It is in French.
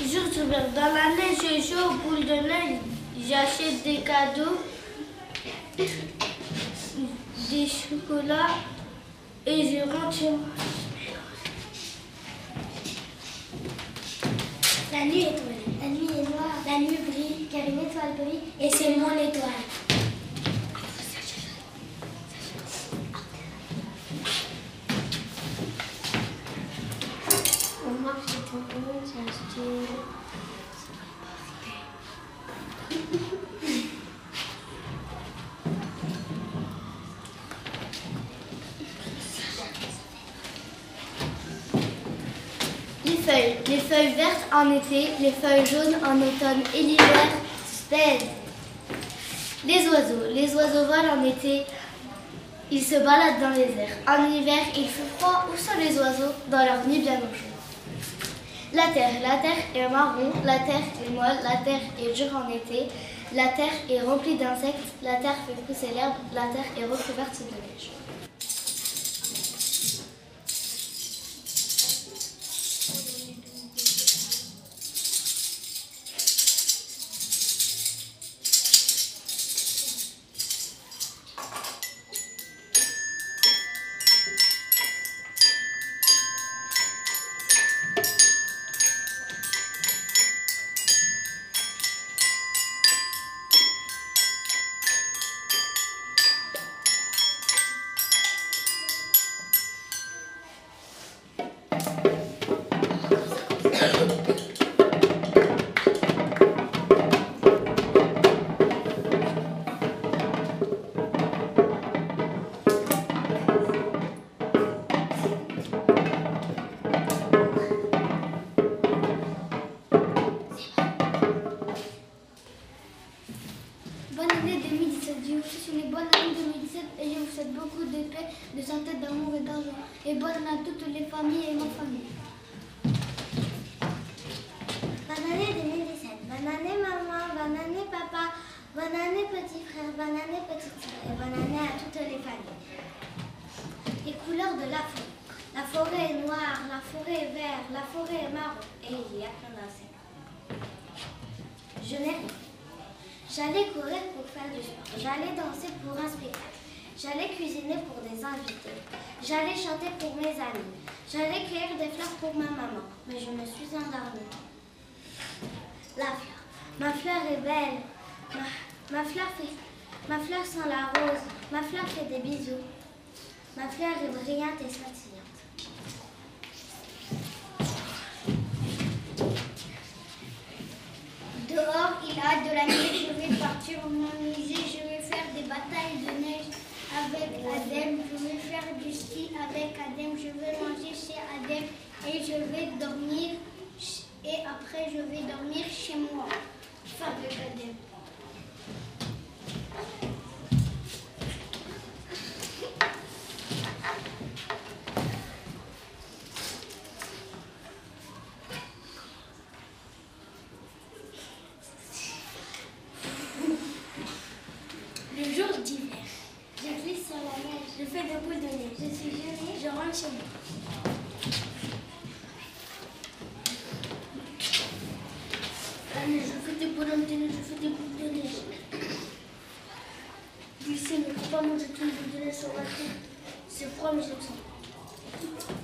Toujours souvent. Dans la neige, je joue aux boules de neige. J'achète des cadeaux, des chocolats et je rentre chez moi. La nuit est étoilée. La nuit est noire. La nuit brille car une étoile brille et c'est mon étoile. On marche dans le monde, c'est un style. Les feuilles vertes en été, les feuilles jaunes en automne et l'hiver sped. Les oiseaux volent en été, ils se baladent dans les airs. En hiver, il fait froid. Où sont les oiseaux? Dans leur nid bien au chaud. La terre est marron, la terre est molle, la terre est dure en été, la terre est remplie d'insectes, la terre fait pousser l'herbe, la terre est recouverte de neige. Bonne année 2017, je vous souhaite une bonne année 2017 et je vous souhaite beaucoup de paix, de santé, d'amour et d'argent. Et bonne année à toutes les familles et ma famille. Bonne année 2017, bonne année maman, bonne année papa, bonne année petit frère, bonne année petite soeur et bonne année à toutes les familles. Les couleurs de la forêt. La forêt est noire, la forêt est verte, la forêt est marron et il y a plein d'insectes. Je n'ai rien. J'allais courir pour faire du sport, j'allais danser pour un spectacle, j'allais cuisiner pour des invités, j'allais chanter pour mes amis, j'allais cueillir des fleurs pour ma maman, mais je me suis endormie. La fleur. Ma fleur est belle, ma fleur sent la rose, ma fleur fait des bisous, ma fleur est brillante et scintillante. Dehors, il a de la neige, je vais partir m'amuser, je vais faire des batailles de neige avec Adem, je vais faire du ski avec Adem, je vais manger chez Adem et je vais dormir et après je vais dormir chez moi, avec Adem. Le jour d'hiver, je glisse sur la neige, je fais des boules de neige, je suis gelée, je rentre chez moi. La neige, je fais des bonhommes de neige, je fais des boules de neige. Glisser, ne faut pas manger tout le boule de neige sur la tête. C'est froid, mais je le sens.